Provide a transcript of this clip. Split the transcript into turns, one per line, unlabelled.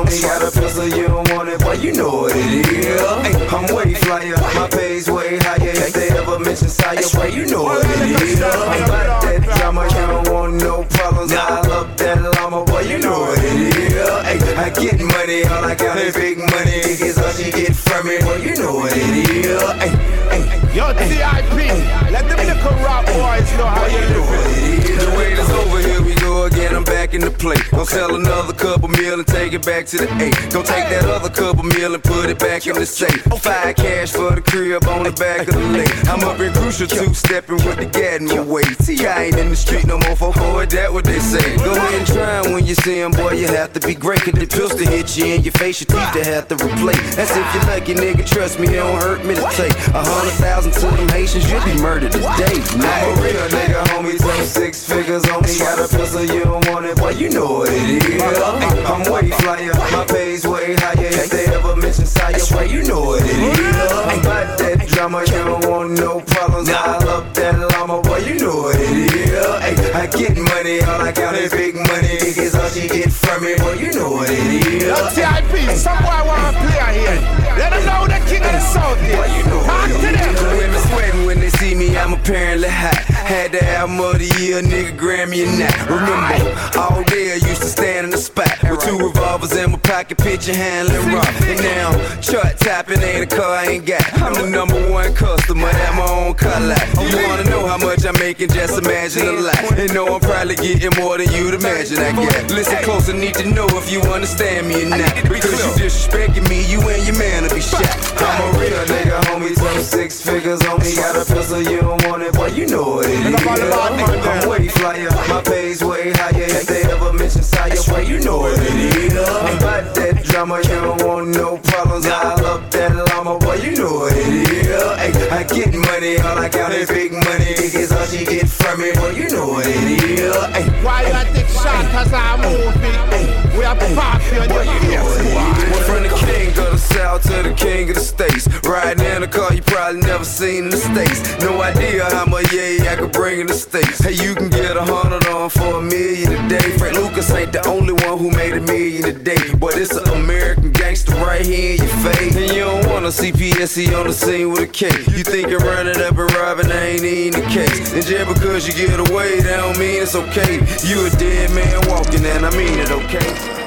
me. Got a pistol, you don't want it, boy, you know what it is. I'm way flyer, my pay's way higher. If they ever mention Sire, boy, you know what it is. I'm about that drama, you don't want no problems. I love that llama, boy, you know what it is. I get money, all I got is big money. It's all she get from me, boy, you know what it is.
Yo, TIP, let them little rap boys know how you living.
The wait is over, here we go again, I'm back in the play. Gon' sell another couple meal and take it back to the 8. Gon' take that other couple meal and put it back in the safe. 5 cash for the crib on the back of the lake. I'm up in Crucial 2, stepping with the Gadman way. T.I. ain't in the street no more, for that what they say. Go ahead and try 'em when you see 'em, boy, you have to be great. Cause the pistol hit you in your face, your teeth to have to replace. That's if you're lucky, nigga, trust me, it don't hurt me to take 100,000 to them Haitians, you'll be murdered today. I'm a real nigga, homie, 6 figures on me. Got a pistol, you don't want it, boy, you know what it is. I'm way flyer, my pay's way higher. If they ever mention Sire, boy, you know what it is. I'm about that drama, you don't want no problems. I love that llama, boy, you know what it is. I get money, all I got is big money. It's all she get from me, boy, you know what it is.
Yo, TIP, some boy wanna play here. Let them know the king of the south is. Talk to them.
Women sweating when they see me, I'm apparently hot. Had the album of the year, nigga, Grammy and that. Remember, all day I used to stand in the spot with 2 revolvers in my pocket, pitching, handling rock. And now, chart tapping ain't a car I ain't got. I'm the #1 customer at my own car lot. You wanna know how much I'm making? Just imagine a lot. And know I'm probably getting more than you'd imagine I get. Listen close, I need to know if you understand me or not. Because you disrespecting me, you and your man will be shot. I'm a real nigga, homie, 6 figures on me. Got a pistol, you don't want it, boy, you know what it is. I'm way flyer, my pay's way higher. If they ever mention Sire, boy, you know what it is. I'm about that drama, you don't want no problems. I love that llama, boy, you know what it is. I get money, all I got is big money. It's all she get from me, boy, you know what it is.
Why you take shot cause I'm moving? We are poppy on your ears.
From the king of the south to the king of the states. Riding in a car you probably never seen in the States. No idea how much I could bring in the States. Hey, you can get 100 on for $1 million a day. Frank Lucas ain't the only one who made $1 million a day. But it's an American gangster right here in your face. And you don't wanna see PSC on the scene with a K. You think you're running up and robbing, that ain't even the case. And just because you get away, that don't mean it's okay. You a dead man walking, and I mean it, okay?